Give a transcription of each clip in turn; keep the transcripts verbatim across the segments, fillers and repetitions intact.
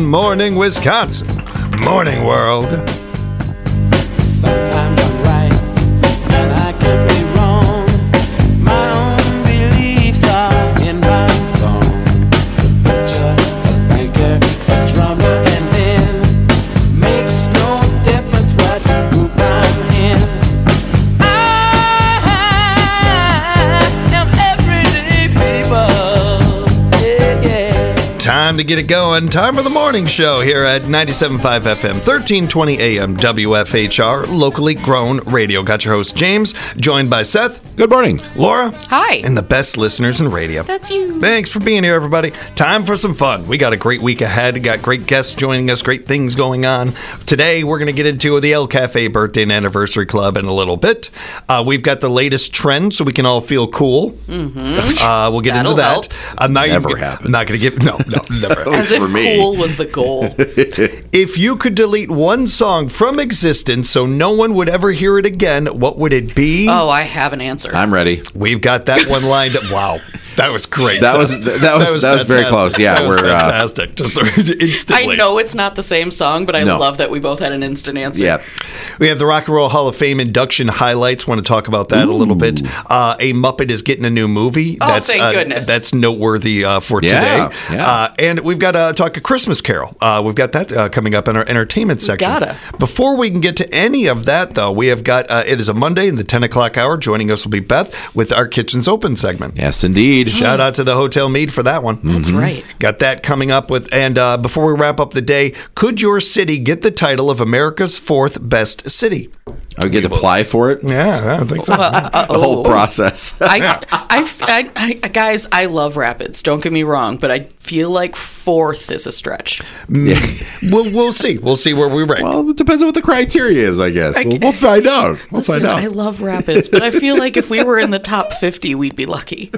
morning, Wisconsin. Morning, world. Sometimes I'm right, and I can be wrong. My own beliefs are in my song. The butcher, the banker, the drummer, and then makes no difference what group I'm in. I am everyday people. Yeah, yeah. Time to get it going. Time for the morning show here at ninety-seven point five F M, thirteen twenty A M, W F H R, locally grown radio. Got your host, James, joined by Seth. Good morning. Laura. Hi. And the best listeners in radio. That's you. Thanks for being here, everybody. Time for some fun. We got a great week ahead. Got great guests joining us, great things going on. Today, we're going to get into the El Cafe Birthday and Anniversary Club in a little bit. Uh, we've got the latest trend so we can all feel cool. Mm-hmm. Uh, we'll get That'll into that. help. I'm not Never even, happened. I'm not going to give... No, no, never. As if for me. cool was the goal. If you could delete one song from existence so no one would ever hear it again, what would it be? Oh, I have an answer. I'm ready. We've got that one lined up. Wow. That was great. That was- that was- that was very fantastic. close. Yeah, that was we're, uh, fantastic. Just instantly. I know it's not the same song, but I No. love that we both had an instant answer. Yeah. We have the Rock and Roll Hall of Fame induction highlights. Want to talk about that a little bit. Uh, a Muppet is getting a new movie. Oh, that's, thank uh, goodness. That's noteworthy uh, for Yeah, today. yeah. Uh, and we've got to talk a Christmas Carol. Uh, we've got that uh, coming up in our entertainment section. Gotta. Before we can get to any of that, though, we have got, uh, it is a Monday in the ten o'clock hour. Joining us will be Beth with our Kitchens Open segment. Yes, indeed. Shout out to the Hotel Mead for that one. That's right. Got that coming up with, and uh, before we wrap up the day, could your city get the title of America's fourth best city? I would get to apply for it. Yeah, I think so. Uh, uh, The whole oh. process. I, I, I, I, guys, I love Rapids. Don't get me wrong, but I feel like fourth is a stretch. we'll we'll see. We'll see where we rank. Well, it depends on what the criteria is, I guess. We'll, we'll find out. We'll Listen, find out. I love Rapids, but I feel like if we were in the top fifty, we'd be lucky.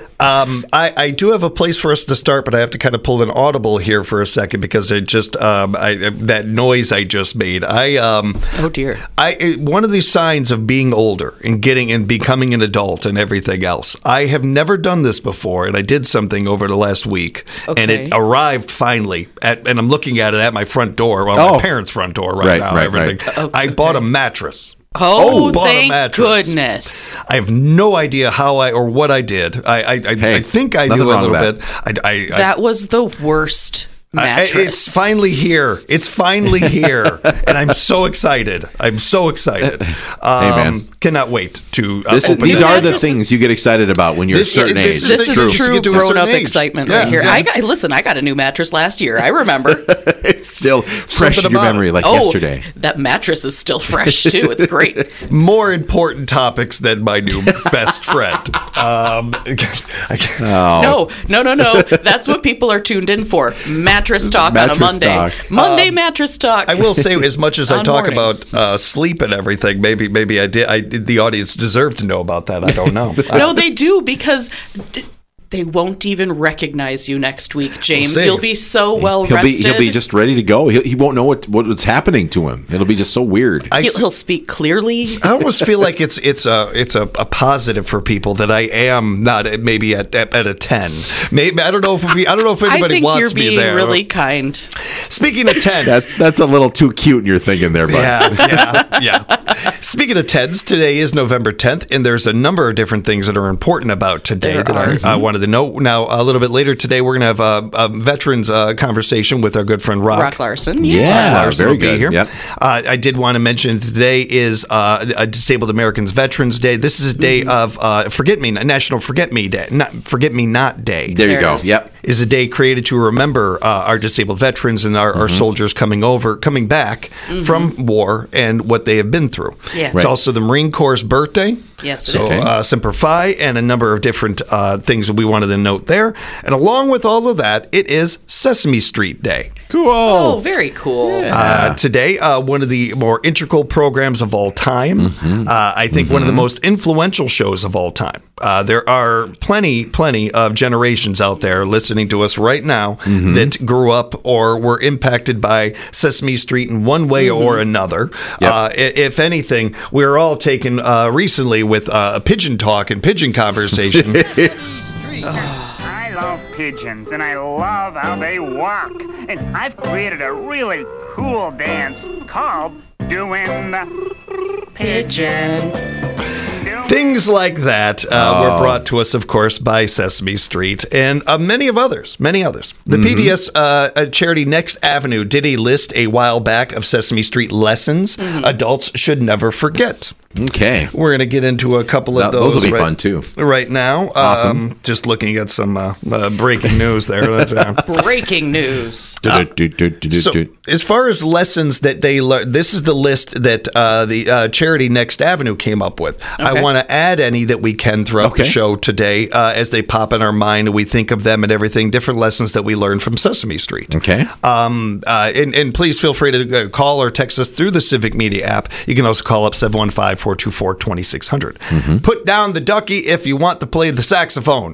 Um, I, I do have a place for us to start, but I have to kind of pull an audible here for a second because it just um, I, that noise I just made. I um, Oh dear. I it- one of the signs of being older and getting and becoming an adult and everything else. I have never done this before, and I did something over the last week, and it Okay. arrived finally. At, and I'm looking at it at my front door, well, Oh. my parents' front door right, Right, now. right, everything. right. Oh, I bought a okay. mattress. Oh, bought a thank mattress. goodness. I have no idea how I or what I did. I I, I, Hey, I think I nothing knew a wrong little with bit. I, I, I, That was the worst I- mattress. it's finally here. It's finally here, and I'm so excited. I'm so excited. Um, man. Cannot wait to uh, This is, open these it. are the This- things you get excited about when you're This- a certain this age. is This the- is true. a Just true get to a certain grown-up age. excitement Yeah, right here. yeah. I got, listen, I got a new mattress last year. I remember. It's still fresh Something in your about memory it. like oh, yesterday. that mattress is still fresh too. It's great. More important topics than my new best friend. Um, I can't- Oh. No, no, no, no. That's what people are tuned in for. Mattress talk on a Mattress Monday. talk. Monday mattress talk. I will say, as much as I On talk mornings. about uh, sleep and everything, maybe maybe I did. I did, the audience deserved to know about that. I don't know. No, they do because d- they won't even recognize you next week, James. see. You'll be so well He'll rested. be he'll be just ready to go. He'll, he won't know what, what what's happening to him. It'll be just so weird. I- he'll, he'll speak clearly. I almost feel like it's it's a it's a, a positive for people that I am not at, maybe at, at at a ten. Maybe I don't know if we, I don't know if I anybody think wants you're me being there. really kind. Speaking of tens, that's that's a little too cute in your thinking there, bud. yeah, yeah, yeah. Speaking of tens, today is November tenth, and there's a number of different things that are important about today There that are. I, I wanted to know. Now, a little bit later today, we're going to have a, a veterans uh, conversation with our good friend Rock. Rock Larson. Yeah. Rock Larson very will be good. here. Yep. Uh, I did want to mention today is uh, a Disabled Americans Veterans Day. This is a day Mm-hmm. of uh, Forget Me, National Forget Me Day, not Forget Me Not Day. There you There go. it is. Yep. Is a day created to remember uh, our disabled veterans and our, Mm-hmm. our soldiers coming over, coming back from war and what they have been through. Yeah. It's Right. also the Marine Corps' birthday. Yes, it so, is. uh, Semper Fi, and a number of different uh, things that we wanted to note there. And along with all of that, it is Sesame Street Day. Cool. Oh, very cool. Uh, today, uh, one of the more integral programs of all time. Mm-hmm. Uh, I think one of the most influential shows of all time. Uh, there are plenty, plenty of generations out there listening to us right now Mm-hmm. that grew up or were impacted by Sesame Street in one way or another. Yep. Uh, i- if anything, we were all taken uh, recently with uh, a pigeon talk and pigeon conversation. Street. I I love pigeons, and I love how they walk. And I've created a really cool dance called Doing the Pigeon. Things like that uh, were brought to us, of course, by Sesame Street and uh, many of others, many others. The Mm-hmm. P B S uh, uh, charity Next Avenue did a list a while back of Sesame Street lessons adults should never forget. Okay. We're going to get into a couple of Th- those. those will be right, fun, too. Right now. Awesome. Um, just looking at some uh, uh, breaking news there. That, uh, Breaking news. So, as far as lessons that they learn, this is the list that uh, the uh, charity Next Avenue came up with. I Okay. want to add any that we can throughout the Okay. show today uh, as they pop in our mind and we think of them and everything, different lessons that we learned from Sesame Street. Okay. Um, uh, and, and please feel free to uh, call or text us through the Civic Media app. You can also call up seven one five, four two four, two six zero zero. Put down the ducky if you want to play the saxophone.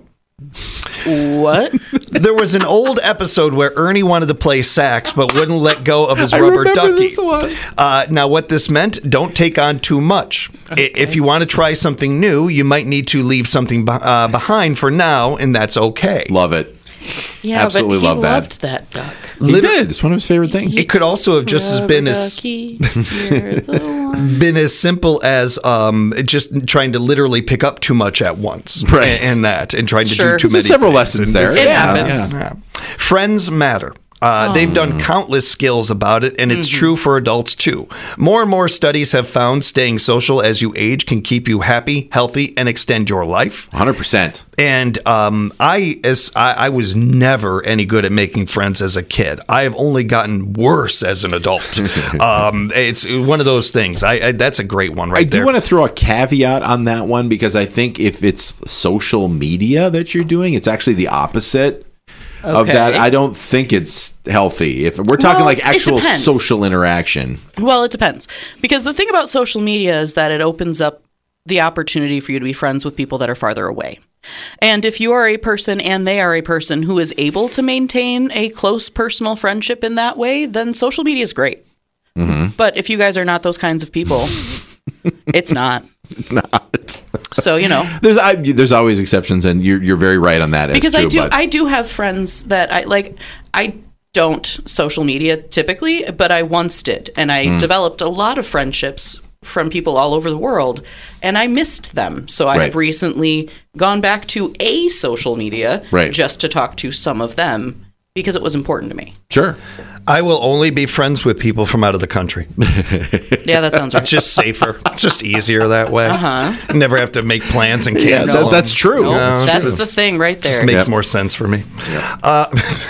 What? There was an old episode where Ernie wanted to play sax but wouldn't let go of his I rubber remember ducky. this one. Uh, now, what this meant, don't take on too much. I If you want to try something new, you might need to leave something be- uh, behind for now, and that's okay. Love it. Yeah, Absolutely but he love that. loved that duck. He did. It's one of his favorite things. It could also have just as been as Ducky, you're the one. been as simple as um, just trying to literally pick up too much at once, Right. And, and that, and trying to Sure. do too There's many. several things. lessons And there. this- It Yeah, happens. yeah. Yeah. Friends matter. Uh, They've done countless skills about it, and it's true for adults too. More and more studies have found staying social as you age can keep you happy, healthy, and extend your life. one hundred percent. And um, I, as I, I was never any good at making friends as a kid. I have only gotten worse as an adult. um, it's one of those things. I, I that's a great one right I do there. want to throw a caveat on that one because I think if it's social media that you're doing, it's actually the opposite of Okay. that. I don't think it's healthy. If we're talking Well, like it actual depends. social interaction. Well, it depends. Because the thing about social media is that it opens up the opportunity for you to be friends with people that are farther away. And if you are a person and they are a person who is able to maintain a close personal friendship in that way, then social media is great. Mm-hmm. But if you guys are not those kinds of people, it's not. Not. So, you know. There's I, there's always exceptions, and you're you're very right on that. as Because true, I do but- I do have friends that I like I don't social media typically, but I once did. And I Mm. developed a lot of friendships from people all over the world, and I missed them. So I Right. have recently gone back to a social media Right. just to talk to some of them because it was important to me. Sure. I will only be friends with people from out of the country. Yeah, that sounds right. It's just safer. It's just easier that way. Uh-huh. Never have to make plans and Yeah, cancel. that, that's true. Nope, No, that's it's- the thing right there. Just makes Yep. more sense for me. Uh,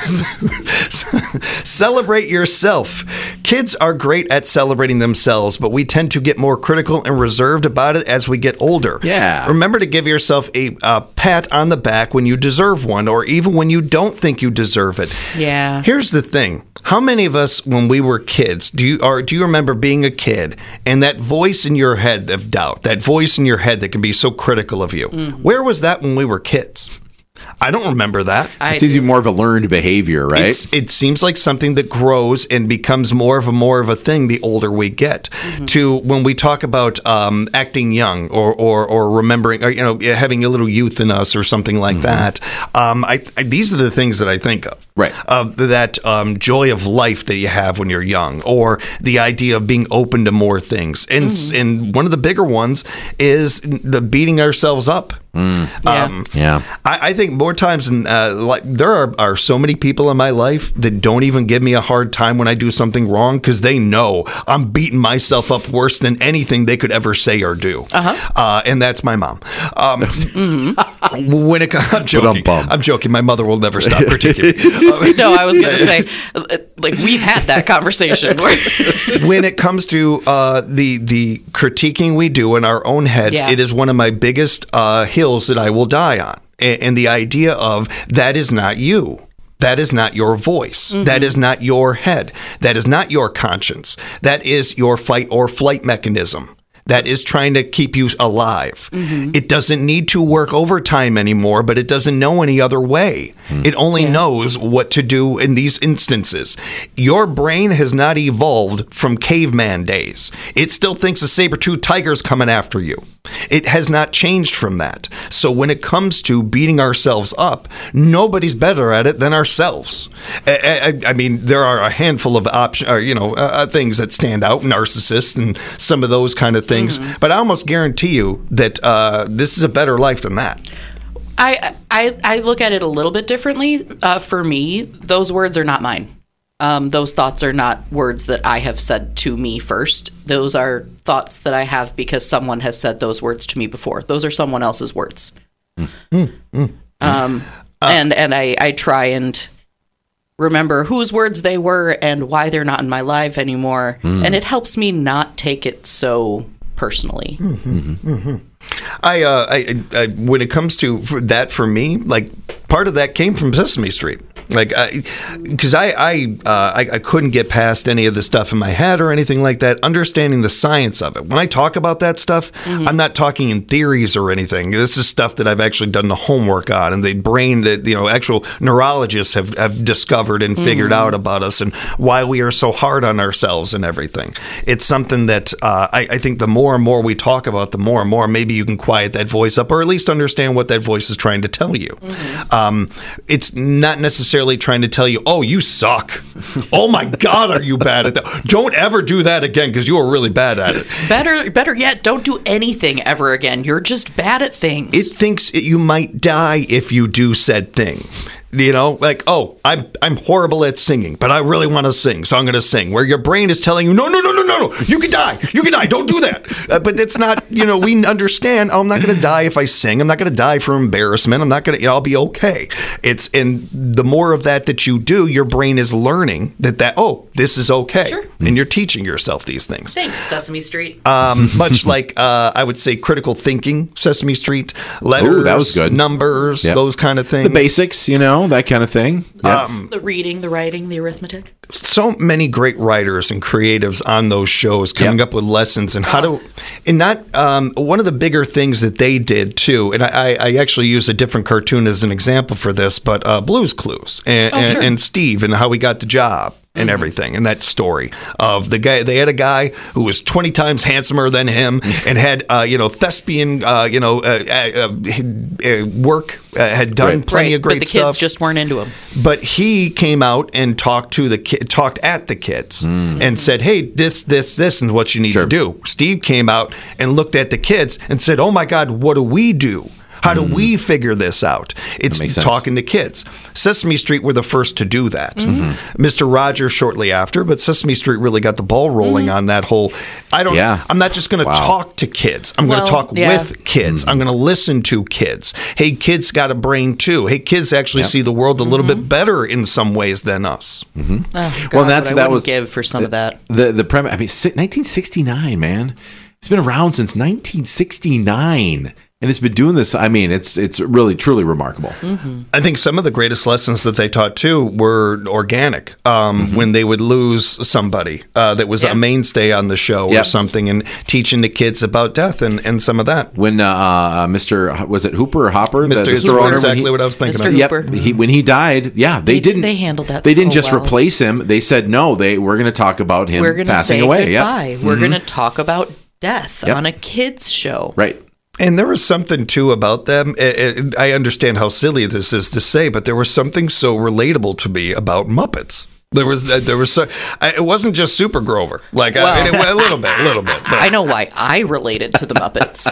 celebrate yourself. Kids are great at celebrating themselves, but we tend to get more critical and reserved about it as we get older. Yeah. Remember to give yourself a uh, pat on the back when you deserve one, or even when you don't think you deserve it. Yeah. Here's the thing. How many of us, when we were kids, do you or do you remember being a kid and that voice in your head of doubt, that voice in your head that can be so critical of you? Where was that when we were kids? I don't remember that. I It's easy more of a learned behavior, right? It's, it seems like something that grows and becomes more of a more of a thing the older we get. To when we talk about um, acting young or, or or remembering, or, you know, having a little youth in us or something like that. Um, I, I these are the things that I think of. Right. Uh, that um, joy of life that you have when you're young, or the idea of being open to more things. And s and one of the bigger ones is the beating ourselves up. Yeah. Um, Yeah. I, I think more times than uh, like there are, are so many people in my life that don't even give me a hard time when I do something wrong because they know I'm beating myself up worse than anything they could ever say or do. Uh-huh. Uh, and that's my mom. Um, When it comes, I'm joking. Ba-dum-bum. I'm joking. My mother will never stop critiquing me. No, I was going to say, uh, like, we've had that conversation. Where When it comes to uh, the the critiquing we do in our own heads, Yeah. it is one of my biggest uh, hills that I will die on. And, and the idea of that is not you. That is not your voice. That is not your head. That is not your conscience. That is your fight or flight mechanism. that is trying to keep you alive. It doesn't need to work overtime anymore, but it doesn't know any other way. It only knows what to do in these instances. Your brain has not evolved from caveman days. It still thinks a saber-toothed tiger's coming after you. It has not changed from that. So when it comes to beating ourselves up, nobody's better at it than ourselves. I, I, I mean, there are a handful of options, or, you know, uh, things that stand out, narcissists and some of those kind of things. Mm-hmm. But I almost guarantee you that uh, this is a better life than that. I, I, I look at it a little bit differently. Uh, for me, those words are not mine. Um, those thoughts are not words that I have said to me first. Those are thoughts that I have because someone has said those words to me before. Those are someone else's words. Mm. Mm. Um, uh, and and I, I try and remember whose words they were and why they're not in my life anymore. Mm. And it helps me not take it so personally. Mm-hmm, mm-hmm. I, uh, I, I, when it comes to that, for me, like part of that came from Sesame Street. Like, because I, I, I, uh, I, I couldn't get past any of the stuff in my head or anything like that. Understanding the science of it. When I talk about that stuff, mm-hmm. I'm not talking in theories or anything. This is stuff that I've actually done the homework on, and the brain that you know actual neurologists have, have discovered and figured mm-hmm. out about us and why we are so hard on ourselves and everything. It's something that uh, I, I think the more and more we talk about, the more and more maybe you can quiet that voice up, or at least understand what that voice is trying to tell you. Mm-hmm. Um, it's not necessarily trying to tell you, oh, you suck. Oh my God, are you bad at that? Don't ever do that again because you are really bad at it. Better, better yet, don't do anything ever again. You're just bad at things. It thinks it, you might die if you do said thing. You know, like, oh, I'm I'm horrible at singing, but I really want to sing, so I'm going to sing. Where your brain is telling you, no, no, no, no, no, no, you can die, you can die, don't do that. Uh, but it's not, you know, we understand. Oh, I'm not going to die if I sing. I'm not going to die from embarrassment. I'm not going to, you know, I'll be okay. It's and the more of that that you do, your brain is learning that that oh, this is okay, sure. and you're teaching yourself these things. Thanks, Sesame Street. Um, much like uh, I would say, critical thinking, Sesame Street, letters, Ooh, that was good. numbers, yep. those kind of things, the basics, you know. That kind of thing. Yep. Um, the reading, the writing, the arithmetic. So many great writers and creatives on those shows coming yep. up with lessons and how to, and not, um, one of the bigger things that they did too, and I, I actually use a different cartoon as an example for this, but uh, Blue's Clues and, oh, sure. and, and Steve and how he got the job. And everything, and that story of the guy. They had a guy who was twenty times handsomer than him, and had uh, you know thespian uh, you know uh, uh, uh, work, uh, had done right. plenty right. of great but the stuff. kids just weren't into him. But he came out and talked to the ki- talked at the kids mm. and said, "Hey, this, this, this, and what you need sure. to do." Steve came out and looked at the kids and said, "Oh my God, what do we do? How do mm. we figure this out?" It's talking to kids. Sesame Street were the first to do that. Mm-hmm. Mister Rogers shortly after, but Sesame Street really got the ball rolling mm-hmm. on that whole, I don't, yeah. I'm not just going to wow. talk to kids. I'm well, going to talk yeah. with kids. Mm-hmm. I'm going to listen to kids. Hey, kids got a brain too. Hey, kids actually yep. see the world a little mm-hmm. bit better in some ways than us. Mm-hmm. Oh, God, well, that's that was give for some the, of that. The the premise. I mean, nineteen sixty-nine, man. It's been around since nineteen sixty-nine. And it's been doing this. I mean, it's it's really, truly remarkable. Mm-hmm. I think some of the greatest lessons that they taught, too, were organic. Um, mm-hmm. When they would lose somebody uh, that was yep. a mainstay on the show yep. or something, and teaching the kids about death and, and some of that. When uh, uh, Mister was it Hooper or Hopper? Mister The, the Hooper, exactly he, what I was thinking Mister of. Hooper. Yep. He, when he died, yeah, they, they didn't. They handled that They didn't so just well. replace him. They said, no, they we're going to talk about him we're gonna passing say away. Goodbye. Yep. We're mm-hmm. going to talk about death yep. on a kids show. Right. And there was something, too, about them. I understand how silly this is to say, but there was something so relatable to me about Muppets. There was, there was, so, it wasn't just Super Grover. Like, well, I mean, it, a little bit, a little bit. But. I know why I related to the Muppets.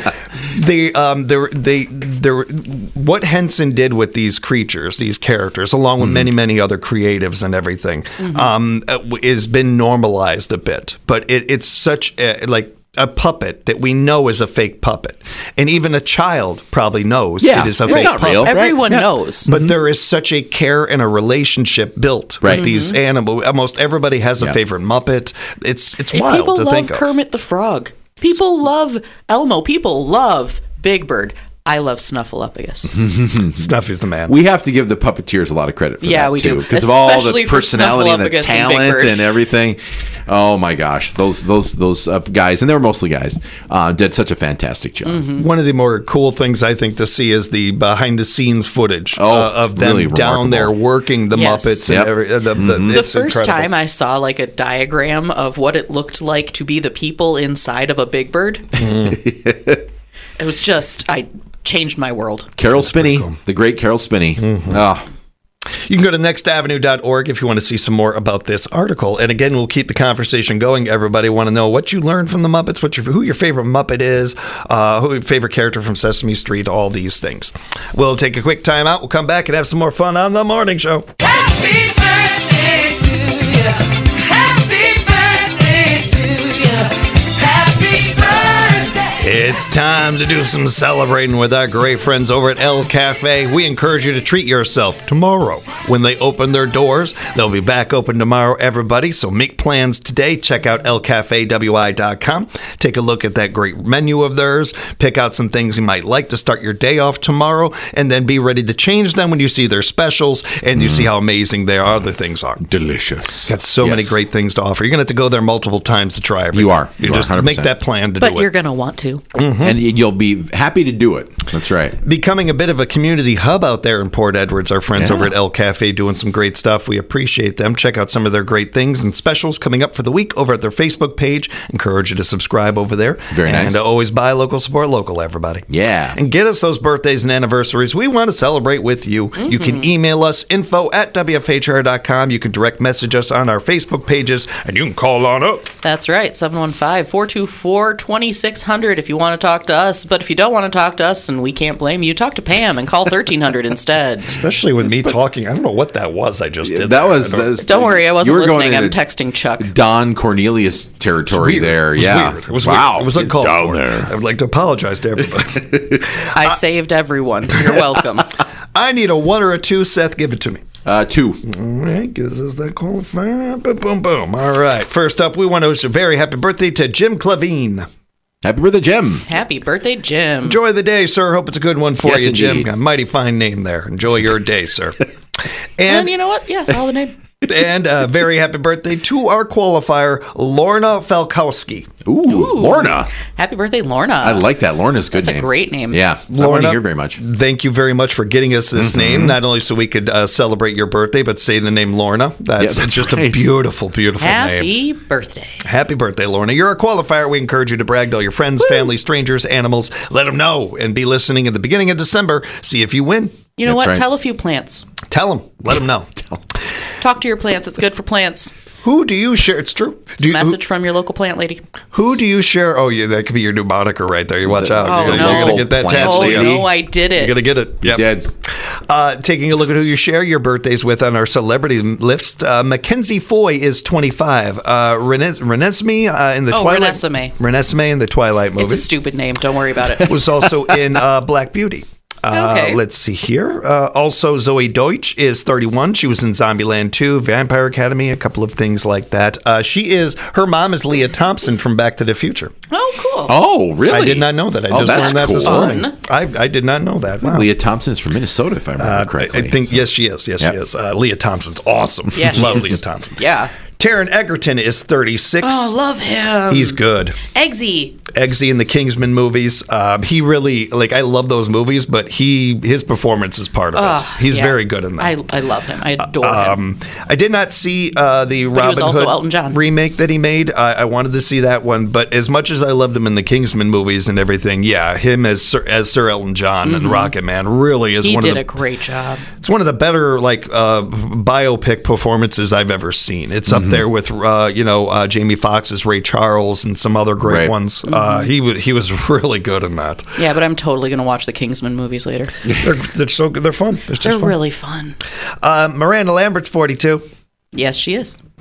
they, um, there, they, there. What Henson did with these creatures, these characters, along with mm-hmm. many, many other creatives and everything, mm-hmm. um, has been normalized a bit. But it, it's such a, like. a puppet that we know is a fake puppet. And even a child probably knows yeah, it is a it's fake not puppet. real, right? Everyone yeah. knows. But mm-hmm. there is such a care and a relationship built right. with these mm-hmm. animals. Almost everybody has a yeah. favorite Muppet. It's it's and wild people to love think of. Kermit the Frog. People love Elmo. People love Big Bird. I love Snuffleupagus. Snuffy's the man. We have to give the puppeteers a lot of credit for Yeah, that, we too. do. Because of all Especially the for personality and the Snuffleupagus and Big talent Bird. and everything. Oh, my gosh. Those those those uh, guys, and they were mostly guys, uh, did such a fantastic job. Mm-hmm. One of the more cool things I think to see is the behind the scenes footage Oh, uh, of them really down remarkable. there working the Yes. Muppets Yep. and every, uh, the, the, The it's first incredible. time I saw like a diagram of what it looked like to be the people inside of a Big Bird, it was just, I changed my world. Carol Spinney, the great Carol Spinney. Mm-hmm. Oh, You can go to next avenue dot org if you want to see some more about this article. And again, we'll keep the conversation going. Everybody want to know what you learned from the Muppets, what your, who your favorite Muppet is, uh, who your favorite character from Sesame Street, all these things. We'll take a quick time out. We'll come back and have some more fun on The Morning Show. Happy birthday to you. Happy birthday to you. Happy birthday. It's time to do some celebrating with our great friends over at El Cafe. We encourage you to treat yourself tomorrow when they open their doors. They'll be back open tomorrow, everybody. So make plans today. Check out el cafe w i dot com. Take a look at that great menu of theirs. Pick out some things you might like to start your day off tomorrow, and then be ready to change them when you see their specials and you see how amazing their other things are. delicious. Got so many Yes. great things to offer. You're going to have to go there multiple times to try everything. You are. You, You are, just one hundred make percent. that plan to But do you're it. going to want to. And you'll be happy to do it. That's right. Becoming a bit of a community hub out there in Port Edwards. Our friends Yeah. over at El Cafe doing some great stuff. We appreciate them. Check out some of their great things and specials coming up for the week over at their Facebook page. Encourage you to subscribe over there. Very nice. And always buy local, support local, everybody. Yeah. And get us those birthdays and anniversaries. We want to celebrate with you. You can email us info at w f h r dot com. You can direct message us on our Facebook pages, and you can call on up. That's right, seven one five, four two four, two six zero zero if you want to talk to us. But if you don't want to talk to us, and we can't blame you, talk to Pam and call thirteen hundred instead. Especially with me talking. I don't know what that was I just did. That there. was, I don't- that was- Don't worry, I you wasn't were going listening. I'm into texting Chuck. Don Cornelius territory weird. there. It was Yeah. weird. It was wow. weird. It was Get uncalled down for. there. I would like to apologize to everybody. I saved everyone. You're welcome. I need a one or a two. Seth, give it to me. Uh, two. All right, gives us that qualifier. Boom, boom, boom. All right. First up, we want to wish a very happy birthday to Jim Clavine. Happy birthday, Jim. Happy birthday, Jim. Enjoy the day, sir. Hope it's a good one for Yes, you, Jim. indeed. A mighty fine name there. Enjoy your day, sir. And And you know what? Yeah, solid name. and a very happy birthday to our qualifier, Lorna Falkowski. Ooh, Lorna. Happy birthday, Lorna. I like that. Lorna's a good That's a name. great name. Yeah. I want Lorna, to hear very much. Thank you very much for getting us this name, not only so we could uh, celebrate your birthday, but say the name Lorna. That's, Yeah, it's that's just a right. beautiful, beautiful name. Happy birthday. Happy birthday, Lorna. You're a qualifier. We encourage you to brag to all your friends, family, strangers, animals. Let them know and be listening at the beginning of December. See if you win. You know That's what? right. Tell a few plants. Tell them. Let them know. Talk to your plants. It's good for plants. Who do you share? It's true. Do you, who, Message from your local plant lady. who do you share? Oh, yeah, that could be your new moniker right there. You watch out. Oh, you're, gonna, no. you're gonna get that Plant tattooed. Oh, lady. no, I did You're it. gonna get it. Yep. Dead. Uh, taking a look at who you share your birthdays with on our celebrity list, uh, Mackenzie Foy is twenty-five. Uh, Rene- Renesmee uh, in the Oh, Twilight. Renesmee. Renesmee in the Twilight movie. It's a stupid name. Don't worry about it. was also in uh, Black Beauty. Uh, Okay. Let's see here. Uh, also, Zoe Deutsch is thirty-one. She was in Zombieland two, Vampire Academy, a couple of things like that. Uh, she is, her mom is Leah Thompson from Back to the Future. Oh, cool. Oh, really? I did not know that. I Oh, just that's learned that this cool. morning. Fun. I, I did not know that. Wow. Leah Thompson is from Minnesota, if I remember Uh, I, correctly. I think, So- yes, she is. Yes, Yep. she is. Uh, Leah Thompson's awesome. Yeah, she Love is. Leah Thompson. Yeah. Taron Egerton is thirty-six. Oh, love him. He's good. Eggsy. Eggsy in the Kingsman movies. Um, he really, like, I love those movies, but he his performance is part of it. Oh, He's yeah. very good in that. I, I love him. I adore him. Um, I did not see uh, the he was Robin also Hood Elton John. remake that he made. I, I wanted to see that one, but as much as I loved him in the Kingsman movies and everything, yeah, him as Sir, as Sir Elton John and Rocket Man really is He one did of the. a great job. It's one of the better like uh, biopic performances I've ever seen. It's up there with uh, you know uh, Jamie Foxx's Ray Charles and some other great Right. ones. Uh, he was he was really good in that. Yeah, but I'm totally going to watch the Kingsman movies later. They're, they're so good. They're fun. They're just They're fun. really fun. Uh, Miranda Lambert's forty-two. Yes, she is.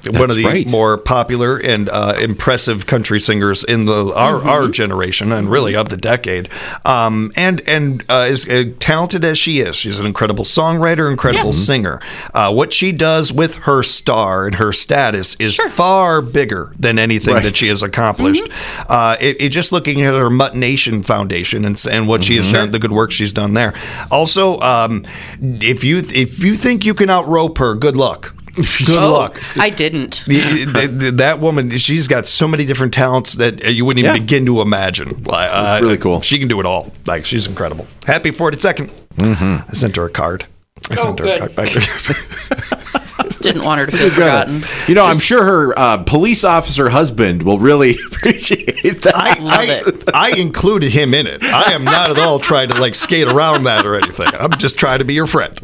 one of the right. more popular and uh, impressive country singers in the our, Mm-hmm. our generation and really of the decade. Um, and and uh, as uh, talented as she is, she's an incredible songwriter, incredible Yeah. singer. Uh, what she does with her star and her status is Sure. far bigger than anything Right. that she has accomplished. Mm-hmm. Uh, it, it just looking at her Mutt Nation Foundation and and what she has Mm-hmm. done, the good work she's done there. Also, um, if you if you think you can outrope her, good luck. Good Oh, luck. I didn't. The- the- the- that woman, she's got so many different talents that uh, you wouldn't even Yeah. begin to imagine. Like, uh, really cool. She can do it all. Like, she's incredible. Happy forty-second. Mm-hmm. I sent her a card. I sent her good. a card back. Didn't want her to feel forgotten. You know, I'm sure her uh, police officer husband will really appreciate that. I, Love I, it. I included him in it. I am not at all trying to like skate around that or anything. I'm just trying to be your friend.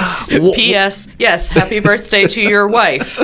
P S. Yes, happy birthday to your wife.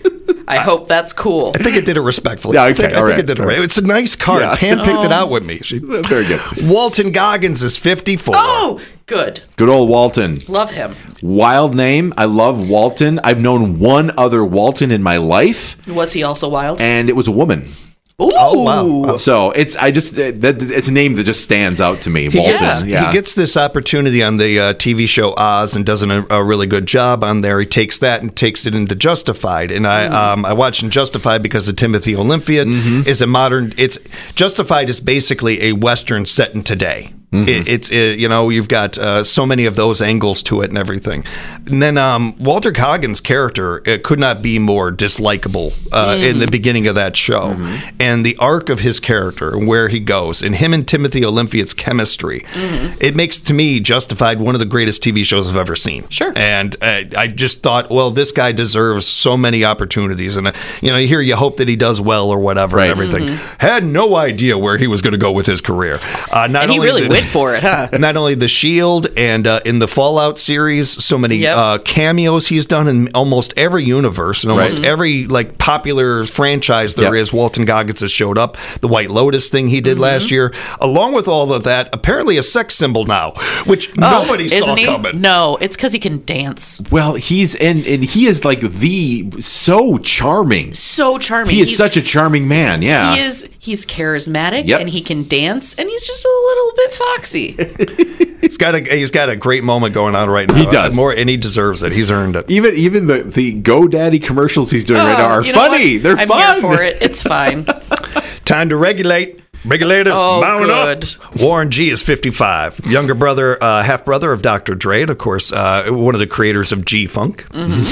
I hope that's cool. I think it did it respectfully. Yeah, I okay, think, I all think right, it did it all right. right. It's a nice card. Yeah. Hand picked Oh. it out with me. She, Very good. Walton Goggins is fifty-four. Oh, good. Good old Walton. Love him. Wild name. I love Walton. I've known one other Walton in my life, Was he also wild? and it was a woman. Ooh. Oh, wow. So it's I just uh, that it's a name that just stands out to me. Walton. Yes, Yeah. he gets this opportunity on the uh, T V show Oz and does an, a really good job on there. He takes that and takes it into Justified, and I um, I watched in Justified because of Timothy Olympia. Is a modern. It's Justified is basically a Western set in today. It, it's it, you know you've got uh, so many of those angles to it and everything, and then um, Walter Coggins' character it could not be more dislikable uh, in the beginning of that show, and the arc of his character and where he goes, and him and Timothy Olympia's chemistry, it makes to me Justified one of the greatest T V shows I've ever seen. Sure. And uh, I just thought, well, this guy deserves so many opportunities, and uh, you know, here you hope that he does well or whatever Right. and everything. Had no idea where he was going to go with his career. Uh, not And he only really did- went for it, huh? not only the Shield and uh, in the Fallout series, so many Yep. uh, cameos he's done in almost every universe and almost Right. every like popular franchise there Yep. is. Walton Goggins has showed up. The White Lotus thing he Mm-hmm. did last year, along with all of that, apparently a sex symbol now, which nobody Oh, saw isn't he? coming. No, it's because he can dance. Well, he's and and he is like the so charming. So charming. He is He's- such a charming man. Yeah. He is. He's charismatic Yep. and he can dance, and he's just a little bit foxy. He's got a he's got a great moment going on right now. He does. more, and he deserves it. He's earned it. Even even the the GoDaddy commercials he's doing right now are Oh, you know funny. what? They're I'm fun. here for it. It's fine. Time to regulate. Regulators, Oh, mount good. up. Warren G is fifty-five, younger brother, uh, half brother of Doctor Dre, and of course, uh, one of the creators of G Funk.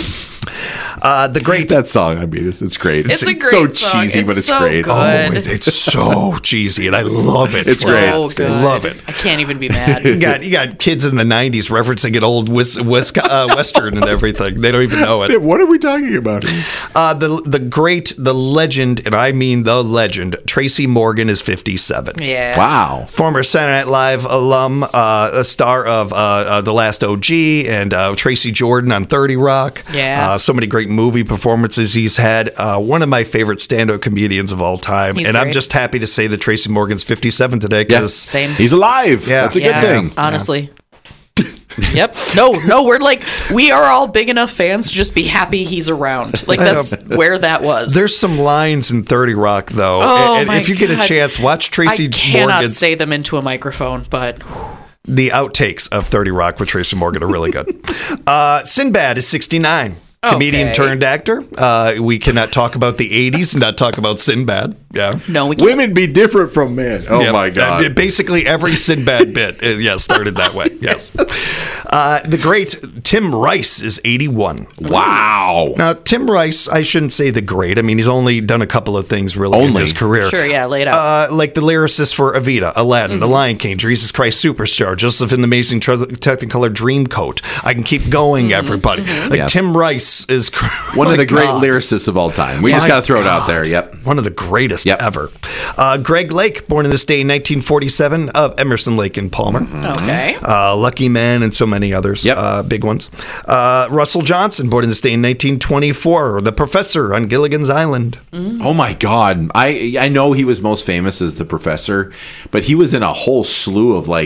Uh, the great. That song, I mean, it's, it's great. It's a great so song. cheesy, but It's it's so great. good. Oh, it, it's so cheesy, and I love it. It's for great. that. So It's great. good. Love it. I can't even be mad. You got you got kids in the nineties referencing an old Wis- Wis- uh, Western and everything. They don't even know it. What are we talking about? Uh, the the great, the legend, and I mean the legend, Tracy Morgan is fifty-seven. Yeah. Wow. Former Saturday Night Live alum, uh, a star of uh, uh, The Last O G and uh, Tracy Jordan on thirty Rock. Yeah. Uh, so many great movie performances he's had. Uh, one of my favorite stand-up comedians of all time. He's and I'm great. just happy to say that Tracy Morgan's fifty-seven today Yeah. because Same. He's alive. Yeah. That's a yeah, good thing. honestly. Yep. No, no, we're like, we are all big enough fans to just be happy he's around. Like, that's where that was. there's some lines in thirty Rock, though. Oh, and and my if you get a God. chance, watch Tracy I cannot Morgan's say them into a microphone, but the outtakes of thirty Rock with Tracy Morgan are really good. uh, Sinbad is sixty-nine. Comedian Okay. turned actor. Uh, we cannot talk about the eighties and not talk about Sinbad. Yeah. no, we can't. Women be different from men. Oh Yep. my God. Uh, Basically, every Sinbad bit, uh, yeah, started that way. Yes. Uh, the great Tim Rice is eighty-one. Wow. Now, Tim Rice, I shouldn't say the great. I mean, he's only done a couple of things really in Only. his career. Sure, yeah, lay it out. Uh, like the lyricist for Evita, Aladdin, The Lion King, Jesus Christ Superstar, Joseph and the Amazing Tre- Technicolor Dreamcoat. I can keep going, everybody. Like Yeah. Tim Rice is cr- One my of the great God. lyricists of all time. We My just got to throw it out God. there. Yep. One of the greatest Yep. ever. Uh, Greg Lake, born in this day in nineteen forty-seven, of Emerson, Lake and Palmer. Okay. Uh, Lucky Man and so many others, Yep. uh, big ones. Uh, Russell Johnson, born in this day in nineteen twenty-four, the professor on Gilligan's Island. Oh my God. I I know he was most famous as the professor, but he was in a whole slew of like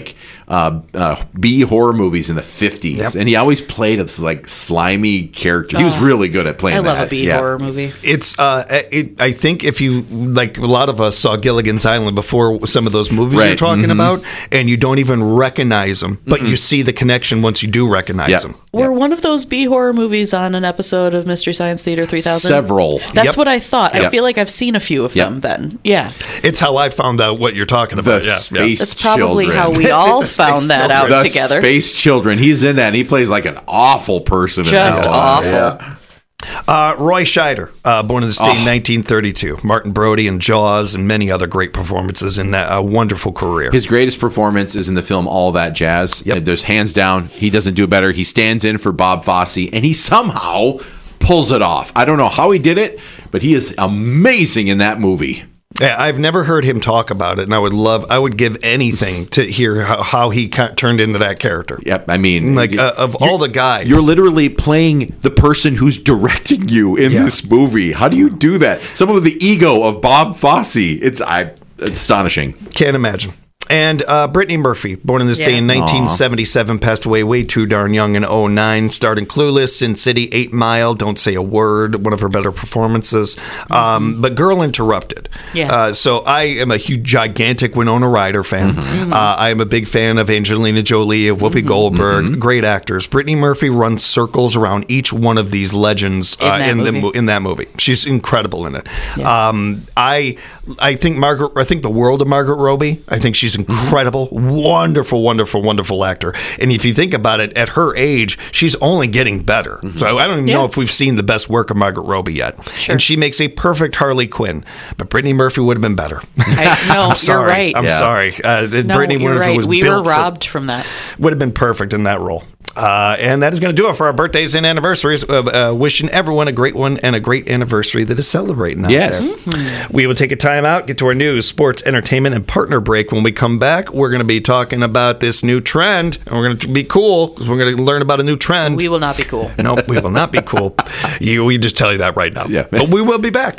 uh, uh, B horror movies in the fifties, Yep. and he always played this like slimy character. He was really good at playing I love that. a B Yeah. horror movie. It's, uh, it, I think if you, like a lot of us saw Gilligan's Island before some of those movies Right. you're talking Mhm. about, and you don't even recognize them, but you see the connection once you do recognize Yep. them. Were one of those B horror movies on an episode of Mystery Science Theater three thousand? Several. That's Yep. what I thought. I Yep. feel like I've seen a few of Yep. them then. Yeah. It's how I found out what you're talking The about. yeah, Space That's probably Children. how we That's it, all the Space found that out Children. the together. Space Children. He's in that, and he plays like an awful person. Just in that one. awful. Yeah. Uh, Roy Scheider, uh, born in the state in Oh. nineteen thirty-two. Martin Brody and Jaws and many other great performances in that uh, wonderful career. His greatest performance is in the film All That Jazz. Yep. There's hands down, he doesn't do better. He stands in for Bob Fosse, and he somehow pulls it off. I don't know how he did it, but he is amazing in that movie. Yeah, I've never heard him talk about it, and I would love, I would give anything to hear how, how he ca- turned into that character. Yep, I mean, Like, uh, of you- all the guys. You're literally playing the person who's directing you in Yeah. this movie. How do you do that? Someone with the ego of Bob Fosse. It's I astonishing. Can't imagine. And uh, Brittany Murphy, born in this day in Yeah. nineteen seventy-seven, passed away way too darn young in oh nine. Starred in Clueless, Sin City, Eight Mile, Don't Say a Word, one of her better performances. Um, but Girl Interrupted. Yeah. Uh, so I am a huge, gigantic Winona Ryder fan. Uh, I am a big fan of Angelina Jolie, of Whoopi Goldberg, great actors. Brittany Murphy runs circles around each one of these legends In uh, that in, the, movie. mo- in that movie. She's incredible in it. Um, I I think Margaret. I think the world of Margaret Robbie. I think she's incredible, wonderful, wonderful, wonderful actor. And if you think about it, at her age, she's only getting better. So I don't even Yeah. know if we've seen the best work of Margaret Robbie yet. Sure. And she makes a perfect Harley Quinn. But Brittany Murphy would have been better. I, no, I'm sorry. you're right. I'm Yeah. sorry. Uh, no, Brittany you're Murphy right. was We were built for- robbed from that. would have been perfect in that role. Uh, and that is going to do it for our birthdays and anniversaries. Uh, uh, wishing everyone a great one and a great anniversary that is celebrating out Yes. there. We will take a time out, get to our news, sports, entertainment, and partner break. When we come back, we're going to be talking about this new trend, and we're going to be cool because we're going to learn about a new trend. We will not be cool. no, we will not be cool. You, we just tell you that right now. Yeah. But we will be back.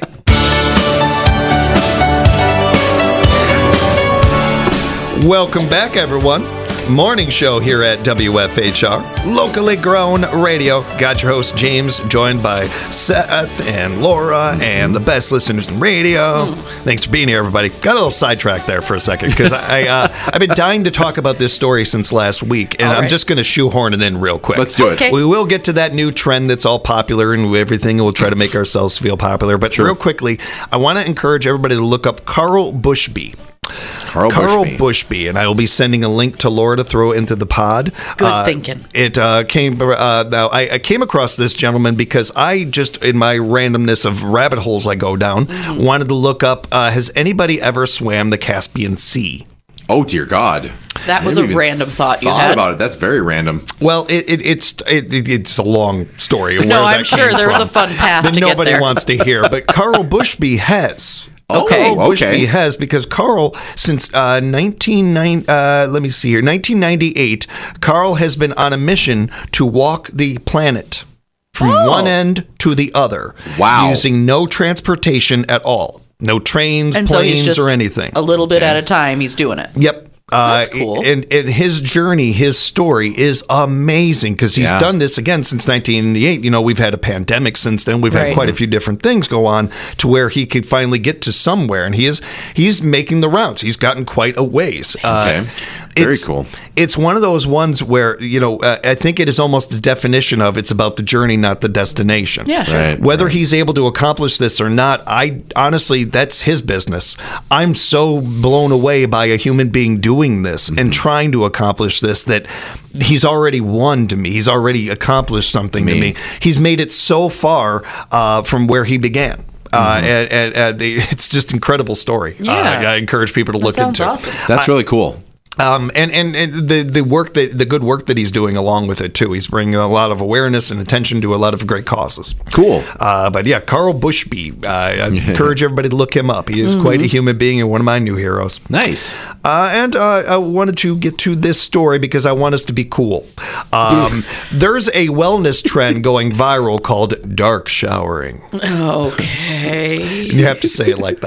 Welcome back, everyone. Morning show here at W F H R, locally grown radio. Got your host James, joined by Seth and Laura and the best listeners in radio. Thanks for being here, everybody. Got a little sidetracked there for a second because I, I uh, I've been dying to talk about this story since last week, and All I'm right. just going to shoehorn it in real quick. Let's do it. Okay. We will get to that new trend that's all popular and everything. We'll try to make ourselves feel popular. But real quickly, I want to encourage everybody to look up Carl Bushby. Carl, Carl Bushby. Bushby, and I will be sending a link to Laura to throw into the pod. Good thinking. It uh, came. Uh, now I, I came across this gentleman because I just, in my randomness of rabbit holes I go down, Mm-hmm. wanted to look up. Uh, has anybody ever swam the Caspian Sea? Oh dear God. That was I a didn't even random thought you thought had. about it. That's very random. Well, it, it, it's it, it- it's a long story. No, where I'm that sure came there was from a fun path that to get nobody there. wants to hear. But Carl Bushby has. Okay. Carl Okay. Bushby has because Carl, since uh, nineteen ninety, uh, let me see here, nineteen ninety-eight, Carl has been on a mission to walk the planet from Oh. one end to the other. Wow. Using no transportation at all. No trains, And so he's planes, just or anything. A little bit at a time, he's doing it. Yep. Uh, That's cool. And, and his journey, his story is amazing because he's Yeah. done this again since nineteen eighty-eight. You know, we've had a pandemic since then. We've had Right. quite a few different things go on to where he could finally get to somewhere, and he is he's making the rounds. He's gotten quite a ways. Uh, Okay. Very it's- cool. It's one of those ones where, you know, uh, I think it is almost the definition of it's about the journey, not the destination. Yeah, sure. Right. Whether he's able to accomplish this or not, I honestly, that's his business. I'm so blown away by a human being doing this and trying to accomplish this that he's already won to me. He's already accomplished something to Me. me. He's made it so far uh, from where he began. Uh, and, and, and the, it's just an incredible story. Yeah. Uh, I encourage people to That look sounds into. awesome. That's really cool. Um, and, and, and the, the work that the good work that he's doing along with it too. He's bringing a lot of awareness and attention to a lot of great causes. Cool. Uh, but yeah, Carl Bushby. Uh, I encourage everybody to look him up. He is quite a human being and one of my new heroes. Nice. Uh, and uh, I wanted to get to this story because I want us to be cool. Um, there's a wellness trend going viral called dark showering. Okay. You have to say it like that.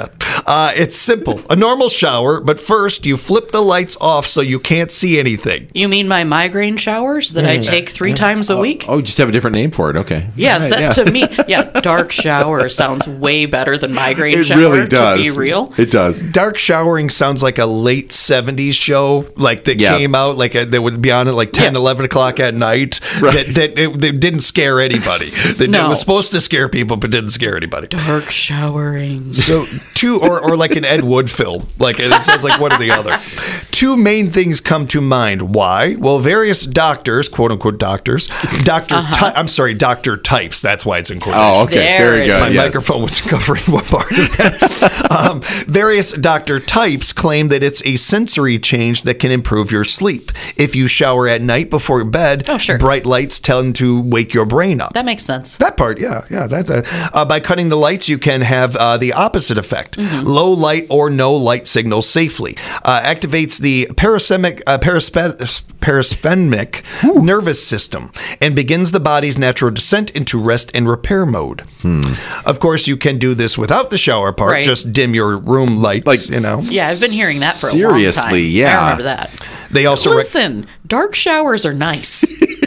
Uh, it's simple. A normal shower, but first you flip the lights off so you can't see anything. You mean my migraine showers that I take three times a week? Oh, you just have a different name for it. Okay. Yeah, All right, that, to me, yeah, dark shower sounds way better than migraine It shower. really does. To be real, It does. Dark showering sounds like a late seventies show, like that Yeah. came out, like a, that would be on at like ten, Yeah. eleven o'clock at night. Right. That, that, it, that didn't scare anybody. That No. It was supposed to scare people, but didn't scare anybody. dark showering. So two, or, or like an Ed Wood film, like it sounds like one or the other. Two main things come to mind. Why? Well, various doctors, quote unquote doctors, Doctor, Uh-huh. Ty- I'm sorry, Doctor Types. That's why it's in quotation. Oh, okay. There Very it good. My Yes. microphone was covering one part of that. um, various doctor types claim that it's a sensory change that can improve your sleep. If you shower at night before bed, Oh, sure. bright lights tend to wake your brain up. That makes sense. That part, yeah, yeah. That's uh, uh, by cutting the lights, you can have uh, the opposite effect: low light or no light signals safely. Uh, activates the parasemic, uh, paraspe- parasphenic nervous system and begins the body's natural descent into rest and repair mode. Of course, you can do this without the shower part. Right. Just dim your room lights. Like, you know, Yeah, I've been hearing that for a long time. Seriously, yeah. I remember that. they also rec- Listen, dark showers are nice.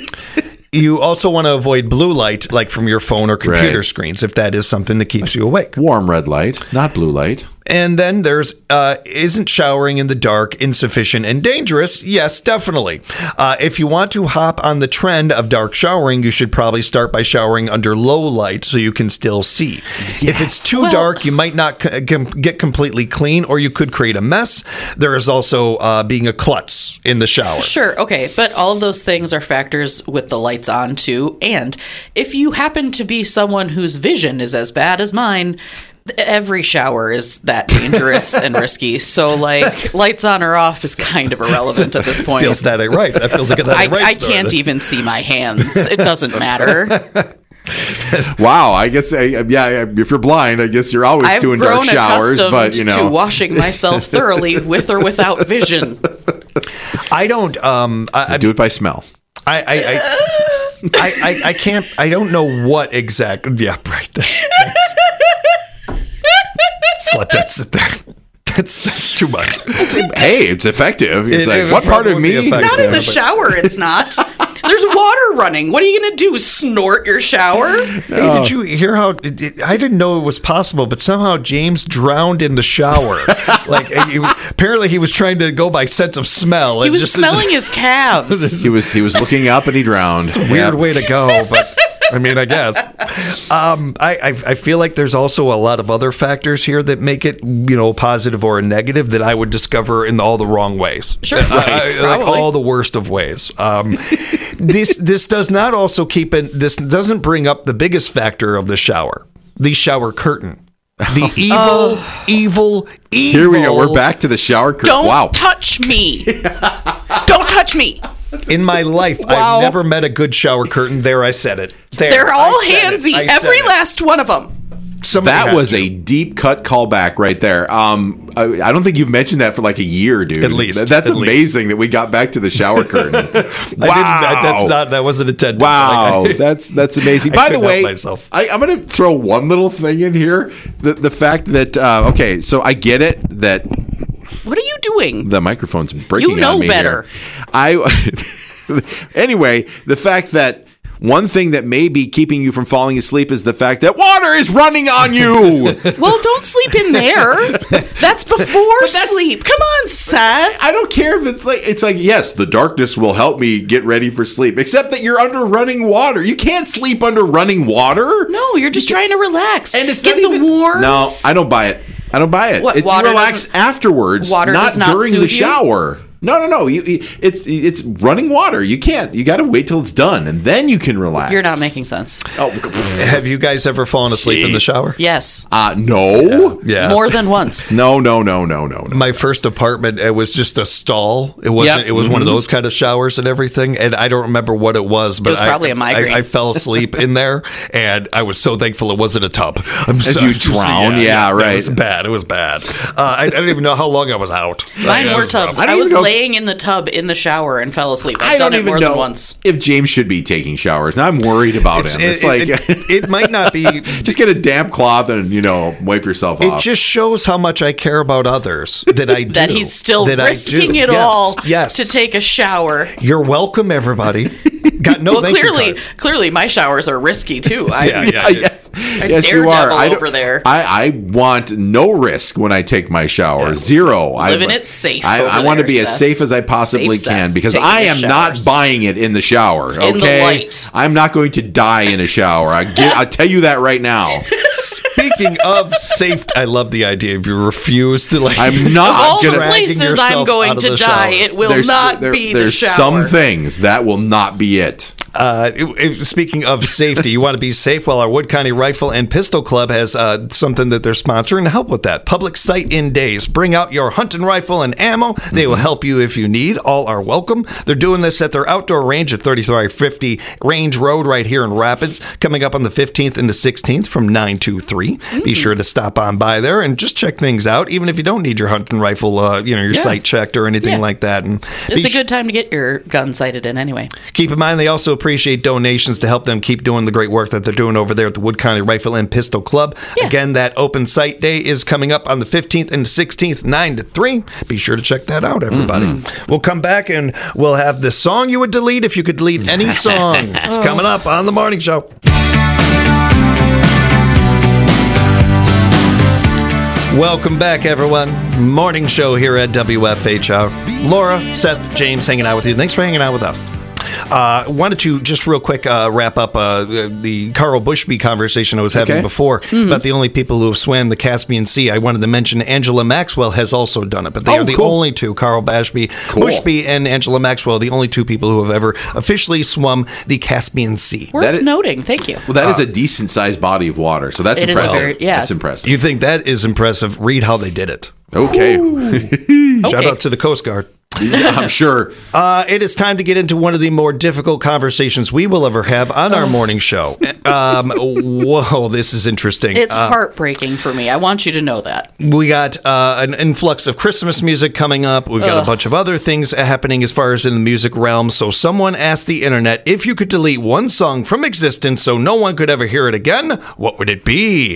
you also want to avoid blue light, like from your phone or computer Right. screens, if that is something that keeps you awake. Warm red light, not blue light. And then there's, uh, isn't showering in the dark insufficient and dangerous? Yes, definitely. Uh, if you want to hop on the trend of dark showering, you should probably start by showering under low light so you can still see. If it's too Well- dark, you might not c- com- get completely clean, or you could create a mess. There is also uh, being a klutz in the shower. Sure, okay, but all of those things are factors with the lights on too. And if you happen to be someone whose vision is as bad as mine, every shower is that dangerous and risky. So, like, lights on or off is kind of irrelevant at this point. Feels that ain't right. That feels like a that I, ain't right. I story. can't even see my hands. It doesn't matter. Wow, I guess, uh, yeah, if you're blind, I guess you're always I've doing grown dark showers, accustomed but you to know. washing myself thoroughly with or without vision. I don't. Um, I, Do it by smell. I, I, I, I, I, I can't. I don't know what exact. Yeah, right. That's, that's, just let that sit there. That's that's too much. Hey, it's effective. It's It- like, it what part of probably would me? be effective. Not in the but- shower, it's not. There's water running. What are you going to do? Snort your shower? Hey, did you hear how? It, it- I didn't know it was possible, but somehow James drowned in the shower. like he, was- apparently, he was trying to go by sense of smell. He and was just, smelling his calves. He was he was looking up and he drowned. It's a weird way to go, but I mean, I guess. Um, I, I I feel like there's also a lot of other factors here that make it, you know, positive or a negative that I would discover in all the wrong ways. Sure. I- I- Right. like Probably. all the worst of ways. Um, this this does not also keep it. This doesn't bring up the biggest factor of the shower, the shower curtain. The evil, evil, evil. Here we go. We're back to the shower curtain. Don't Wow. touch me. Don't touch me. In my life, Wow. I've never met a good shower curtain. There, I said it. There, They're all I said it. handsy. I said Every it. last one of them. Somebody That had was to. a deep cut callback right there. Um, I, I don't think you've mentioned that for like a year, dude. At least. That- that's At amazing that we got back to the shower curtain. I didn't, wow, that, that's not. That wasn't intended. Wow, Like, I- that's that's amazing. I By the couldn't way, help myself. I, I'm going to throw one little thing in here: the the fact that uh, okay, so I get it that What are you doing? the microphone's breaking. You know on me better. here. I anyway, the fact that one thing that may be keeping you from falling asleep is the fact that water is running on you. Well, don't sleep in there. That's before sleep. Come on, Seth. I don't care if it's like it's like yes, the darkness will help me get ready for sleep. Except that you're under running water. You can't sleep under running water. No, you're just trying to relax. And it's Get not the even, warmth. No, I don't buy it. I don't buy it. What, it you water relax doesn't- afterwards, water not does not during the soothe you? shower. No, no, no. You, you- it's it's running water. You can't. You got to wait till it's done, and then you can relax. You're not making sense. Oh, Have you guys ever fallen asleep in the Jeez. shower? Yes. uh, no, Yeah. More than once. no, no, no, no, no, no. My first apartment, it was just a stall. It wasn't. Yep. It was one of Mhm. those kind of showers and everything. And I don't remember what it was, but was I- probably a migraine. I, I fell asleep in there, and I was so thankful it wasn't a tub. I'm As so, you drown? Yeah, It right. was bad. It was bad. Uh, I, I don't even know how long I was out. Mine Like, were was tubs. I I, don't was even know if laying in the tub in the shower and fell asleep. I've I done don't it even more know than once. if James should be taking showers. Now I'm worried about him. It's it, like it, it might not be. just get a damp cloth and you know wipe yourself It off. just shows how much I care about others. That I do. That he's still that risking I do. it Yes, all yes. to take a shower. You're welcome, everybody. Got no Well, thank you clearly, cards. clearly, my showers are risky too. I, Yeah, yeah, yes, yes, you are. daredevil I don't- over there. I, I want no risk when I take my shower. Zero. Living I, it safe I, over I want to there, be as Seth. safe as I possibly Safe, can Seth, because taking I the am not showers. buying it in the shower. Okay, In the light. I'm not going to die in a shower. I get, I'll tell you that right now. Speaking of safe, I love the idea of you refuse to like. I'm Of not all the gonna. dragging places yourself I'm out going of to the die, shower. it will There's- not there- be the there's shower. some things that will not be it. Uh, if- if- speaking of safety, you want to be safe. Well, our Wood County Rifle and Pistol Club has uh, something that they're sponsoring to help with that. Public Sight-In Days. Bring out your hunting rifle and ammo. They will help you if you need. All are welcome. They're doing this at their outdoor range at thirty-three fifty Range Road right here in Rapids, coming up on the fifteenth and the sixteenth from nine to three. Be sure to stop on by there and just check things out, even if you don't need your hunting rifle, uh, you know, your Yeah. sight checked or anything Yeah. like that. And It's be a good time to get your gun sighted in anyway. Keep in mind, they also appreciate donations to help them keep doing the great work that they're doing over there at the Wood County Rifle and Pistol Club. Yeah. Again, that open site day is coming up on the fifteenth and sixteenth, nine to three. Be sure to check that out, everybody. We'll come back and we'll have the song you would delete if you could delete any song. It's coming up on the morning show. Welcome back, everyone. Morning show here at W F H R. Laura, Seth, James hanging out with you. Thanks for hanging out with us. Uh, wanted to just real quick uh, wrap up uh, the, the Carl Bushby conversation I was having Okay. before about the only people who have swam the Caspian Sea. I wanted to mention Angela Maxwell has also done it, but they Oh, are the cool. only two, Carl Bashby, Cool. Bushby and Angela Maxwell, the only two people who have ever officially swum the Caspian Sea. Worth That is- noting. Thank you. Well, that is a decent sized body of water, so that's It is a impressive. very- yeah. That's impressive. You think that is impressive? Read how they did it. Okay, Shout Okay. out to the Coast Guard. Yeah, I'm sure. Uh, it is time to get into one of the more difficult conversations we will ever have on our morning show. Um, whoa, this is interesting. It's Uh, heartbreaking for me. I want you to know that. we got uh, an influx of Christmas music coming up. We've got a bunch of other things happening as far as in the music realm. So someone asked the internet if you could delete one song from existence so no one could ever hear it again, what would it be?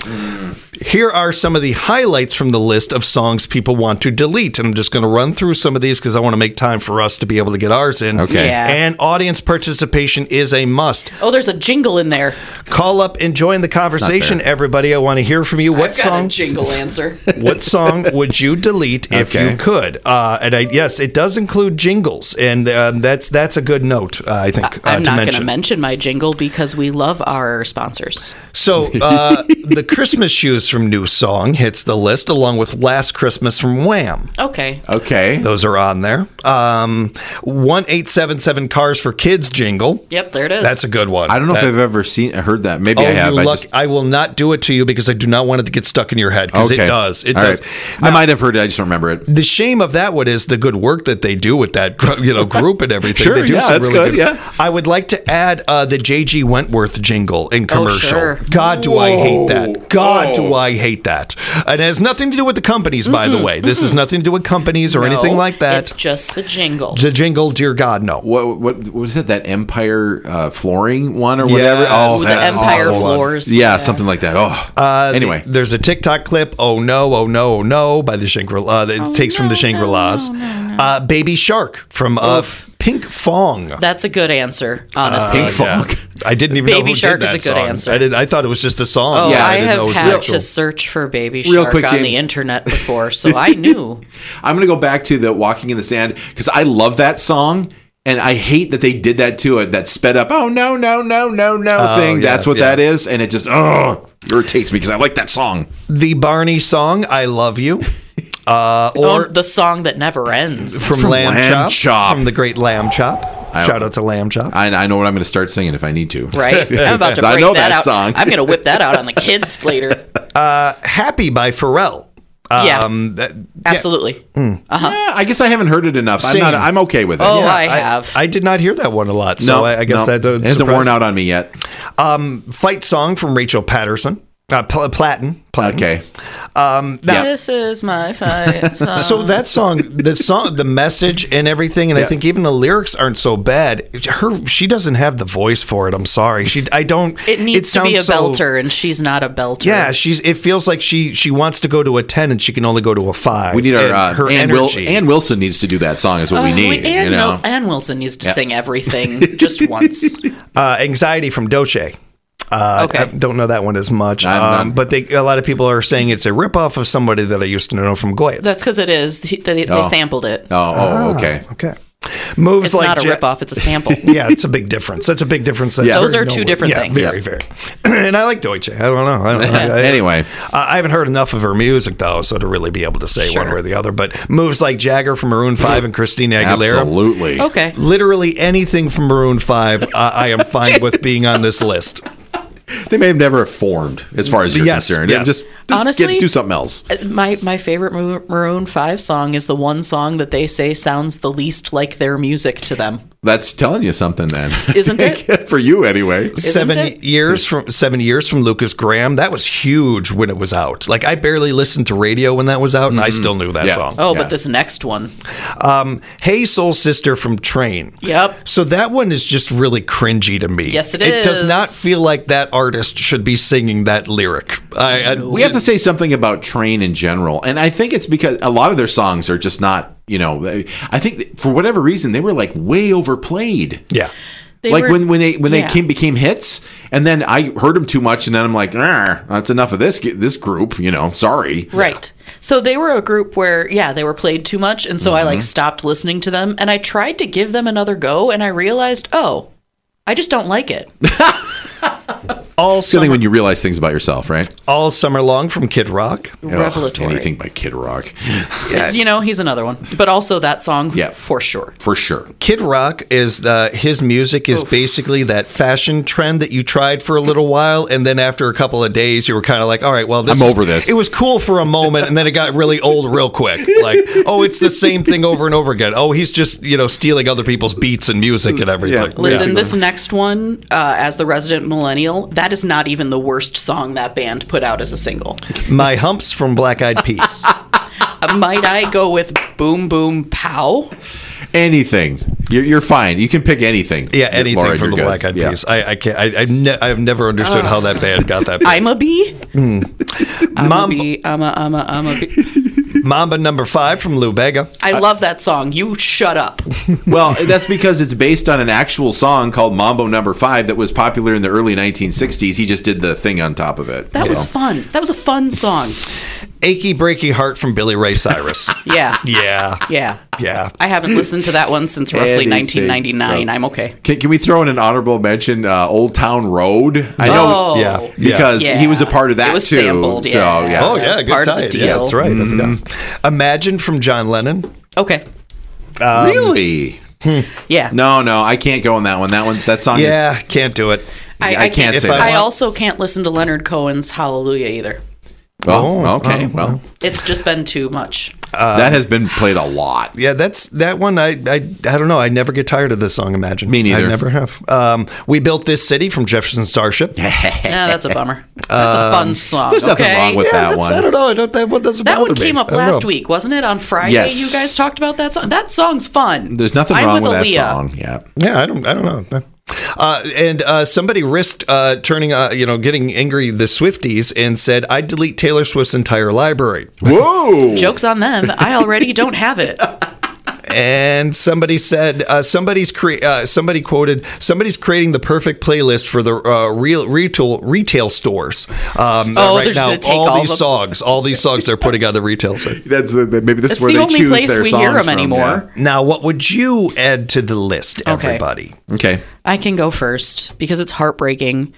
Here are some of the highlights from the list of songs people want to delete. And I'm just going to run through some of these because I want to make time for us to be able to get ours in. Okay. Yeah. And audience participation is a must. Oh, there's a jingle in there. Call up and join the conversation, fair. everybody. I want to hear from you. What I've got song? a jingle answer. What song would you delete if Okay. you could? Uh, and I, yes, it does include jingles, and um, that's that's a good note. Uh, I think uh, I'm to not going to mention. mention my jingle because we love our sponsors. So uh, the Christmas Shoes from New Song hits the list, along with Last Christmas from Wham. Okay. Okay. Those are on there. Um, one eight seven seven Cars for Kids jingle. Yep, there it is. That's a good one. I don't know That- if I've ever seen heard that. Maybe Oh, I have. you I luck- just, I will not do it to you because I do not want it to get stuck in your head because okay. it does. It All does. right. I might have heard it. I just don't remember it. The shame of that one is the good work that they do with that gr- you know group and everything. Sure, they do yeah, some that's really good, yeah. I would like to add uh, the J G Wentworth jingle in commercial. sure. God, do I hate that. God, do Whoa. I hate that. And it has nothing to do with the companies, by the way. This has nothing to do with companies or anything No, like that. It's just the jingle. The jingle, dear God, no. What what what was it? That Empire uh, flooring one or whatever? Yes. Oh, Ooh, the that's Empire awful. floors. Yeah, Yeah. something like that. Oh. Uh, anyway, the- there's a TikTok clip. Oh no! Oh no! Oh no! By the Shangri-La. It Oh, takes from the Shangri-Las. Uh, Baby Shark from uh, Pink Fong. That's a good answer, honestly. Uh, yeah. I didn't even know Baby who Shark did is that a good song. answer. I did. I thought it was just a song. Oh, Yeah, I, I didn't know it have was had actual. to search for Baby Real Shark quick, on the James. internet before, so I knew. I'm going to go back to the Walking in the Sand because I love that song. And I hate that they did that to it, that sped up, oh, no, no, no, no, no Oh, thing. yeah, That's what yeah. that is. And it just, oh, irritates me because I like that song. The Barney song, I Love You. Uh, Or or the song that never ends. from, From Lamb, Lamb Chop, Chop. From the great Lamb Chop. I- Shout out to Lamb Chop. I, I know what I'm going to start singing if I need to. Right? I'm about to I break know that, that out. song. I'm going to whip that out on the kids later. Uh, Happy by Pharrell. Yeah. Um, that- Absolutely. Yeah, I guess I haven't heard it enough. I'm, Same. not, I'm okay with it. Oh, Yeah. I have. I did not hear that one a lot, so no, I, I guess no. that uh, it hasn't worn out on me yet. Fight song from Rachel Patterson. Uh, Pl- Platten. Platten. Okay. Um, now, This is my fight song. So that song, the song, the message and everything, and I Yeah. think even the lyrics aren't so bad. Her, she doesn't have the voice for it. I'm sorry. She, I don't. it needs to be a sounds so- belter, and she's not a belter. Yeah, she's. It feels like she she wants to go to a ten, and she can only go to a five. We need our And uh, her Ann, Wil- energy. Ann Wilson needs to do that song. Is what we Uh, need. Ann, you know. Wil- Ann Wilson needs to sing everything just once. uh, Anxiety from Doce. Uh, Okay. I don't know that one as much, I'm- um, I'm- but they, a lot of people are saying it's a ripoff of somebody that I used to know from Goya. That's because it is. They, they Oh. sampled it. Oh, oh, okay. Okay, moves It's like not a Ja- ripoff. It's a sample. Yeah, it's a big difference. That's a big difference. That's Yeah. Those very are two noteworthy. different yeah, things. Very, very. And I like Deutsche. I don't know. I don't know. I- I- Anyway. uh, I haven't heard enough of her music though, so to really be able to say one Sure. way or the other. But moves like Jagger from Maroon Five and Christina Aguilera. Absolutely. Okay. Literally anything from Maroon Five, uh, I am fine with being on this list. They may have never formed, as far as you're Yes, concerned. yes. Just, just Honestly- get, do something else. My my favorite Mar- Maroon Five song is the one song that they say sounds the least like their music to them. That's telling you something, then, Isn't it? For you, anyway. seven it? years from seven years from Lucas Graham. That was huge when it was out. Like I barely listened to radio when that was out, and I still knew that Yeah. song. Oh, Yeah. but this next one. Um, Hey Soul Sister from Train. Yep. So that one is just really cringy to me. Yes, it It does is. not feel like that artist should be singing that lyric. I, I, We have to say something about Train in general, and I think it's because a lot of their songs are just not. You know, they- I think that for whatever reason they were like way overplayed. yeah. They like were- when when they when yeah. they came became hits, and then I heard them too much, and then I'm like, ah, that's enough of this this group. You know, sorry. Right. So they were a group where, yeah, they were played too much. And so I like stopped listening to them and I tried to give them another go. And I realized, oh, I just don't like it. All It's the thing summer, when you realize things about yourself, right? all summer long from Kid Rock. Revelatory. Ugh, anything by Kid Rock, You know, he's another one. But also that song, Yeah. for sure. for sure. Kid Rock is uh, his music is basically that fashion trend that you tried for a little while, and then after a couple of days, you were kind of like, "All right, well, this I'm is- over this." It was cool for a moment, and then it got really old real quick. Like, oh, it's the same thing over and over again. Oh, he's just you know stealing other people's beats and music and everything. Yeah. Listen, Yeah. this next one, uh, as the resident millennial, that is not even the worst song that band put out as a single. My Humps from Black Eyed Peas. Uh, might I go with Boom Boom Pow? Anything, you're, you're fine. You can pick anything. Yeah, anything Laura, from you're the good. Black Eyed Yeah. Peas. I, I can't. I, I ne- I've never understood how that band got that. Big. I'm a bee. I'm a Mom- bee. I'm a, I'm a, I'm a bee. Mamba Number Five from Lou Bega. I love that song. You shut up. Well, that's because it's based on an actual song called Mambo Number Five that was popular in the early nineteen sixties. He just did the thing on top of it. That was So. fun. That was a fun song. Achy Breaky Heart from Billy Ray Cyrus. Yeah. yeah, Yeah. yeah. I haven't listened to that one since roughly Anything nineteen ninety-nine. from- I'm okay. Can, can we throw in an honorable mention? Uh, Old Town Road. I know. Oh. Yeah. Because Yeah. he was a part of that It was too. sampled, So yeah. yeah. Oh That yeah, was good part of the tie. Yeah, deal. that's right. I Mm-hmm. forgot. Imagine from John Lennon. Okay. really? Yeah. No, no, I can't go on that one. That one, that song. Yeah, can't do it. I, I can't If say I that. I want- also can't listen to Leonard Cohen's Hallelujah either. Is, well, Oh, okay. oh, well, It's just been too much. that has been played a lot. Yeah, that's that one. I I, I don't know. I never get tired of this song. Imagine Me neither. I never have. Um, we built this city from Jefferson Starship. Yeah, Yeah, that's a bummer. That's a fun song. there's nothing okay? wrong with that that's- one. I don't know. I don't. That one doesn't That bother one came me. up I don't last know. week, wasn't it? On Friday, Yes. you guys talked about that song. That song's fun. There's nothing I'm wrong with with, that Aaliyah. song. Yeah. Yeah, I don't. I don't know. Uh, and uh, somebody risked uh, turning, uh, you know, getting angry the Swifties and said, "I'd delete Taylor Swift's entire library." Whoa. Joke's on them. I already don't have it. And somebody said, uh, somebody's cre- uh, somebody quoted, somebody's creating the perfect playlist for the uh, real retail retail stores. Um, Oh, right they're just now, gonna take all, all these them? songs, all these songs they're putting on the retail site. That's the, maybe this It's is where the they only choose place their we songs hear 'em from, anymore. Now, what would you add to the list, everybody? Yeah. Okay. I can go first because it's heartbreaking.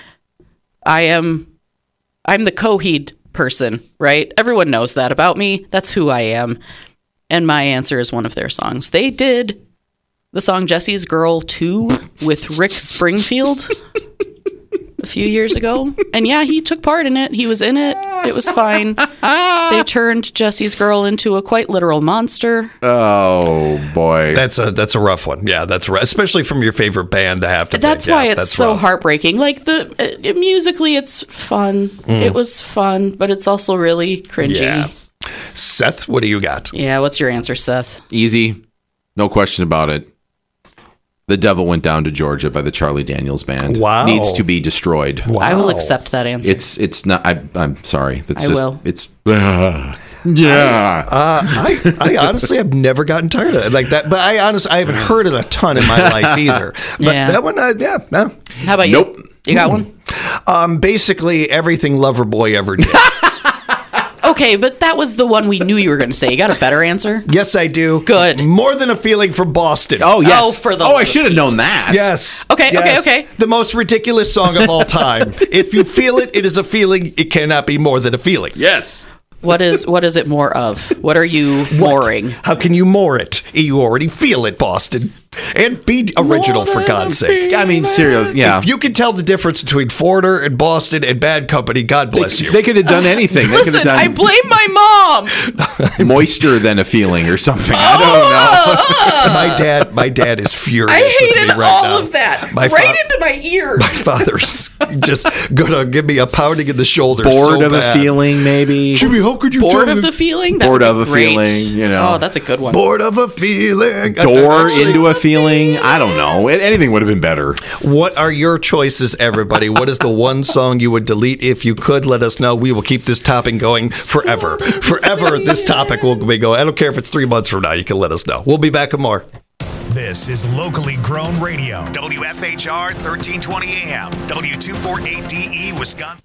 I am I'm the Coheed person, right? Everyone knows that about me. That's who I am. And my answer is one of their songs. They did the song Jesse's Girl two with Rick Springfield a few years ago. And yeah, he took part in it. He was in it. It was fine. They turned Jesse's girl into a quite literal monster. Oh boy, That's a that's a rough one. Yeah, that's rough, especially from your favorite band to have to. That's pick. why Yeah, it's that's so rough. heartbreaking. Like the uh, musically, it's fun. Mm. It was fun, but it's also really cringy. Yeah. Seth, what do you got? Yeah, what's your answer, Seth? easy, no question about it. The Devil Went Down to Georgia by the Charlie Daniels Band. Wow. Needs to be destroyed. Wow. I will accept that answer. It's it's not. I, I'm sorry. That's I just, will. It's uh, yeah. Uh, I, I honestly have never gotten tired of it like that, but I honestly I haven't heard it a ton in my life either. But Yeah. that one, uh, yeah, no. How about Nope. you? You got one? Um, basically everything Loverboy ever did. Okay, but that was the one we knew you were going to say. You got a better answer? Yes, I do. Good. More Than a Feeling from Boston. Oh yes. Oh, for the oh, love I of should have known that. Yes. Okay, okay, Yes. okay. The most ridiculous song of all time. If you feel it, it is a feeling. It cannot be more than a feeling. Yes. What is what is it more of? What are you What? mooring? How can you more it? You already feel it, Boston. And be original, for God's sake. I mean, seriously. Yeah. If you can tell the difference between Forder and Boston and Bad Company, God bless you. They could have done anything. They could Listen, have I done blame my mom. moister than a feeling or something. I don't know. my dad, my dad is furious. I with hated me right all now. of that. My right fa- into my ears. My father's just gonna give me a pounding in the shoulder. Bored so of bad. a feeling, maybe. Jimmy, how could you Bored tell of me- the feeling? That Bored would of be a great. feeling, you know. Oh, that's a good one. Bored of a feeling. Door Actually, into a feeling. I don't know. It, anything would have been better. What are your choices, everybody? What is the one song you would delete if you could? Let us know. We will keep this topic going forever. Forever, this topic will be going. I don't care if it's three months from now. You can let us know. We'll be back with more. This is locally grown radio. W F H R thirteen twenty A M. W two forty-eight D E, Wisconsin.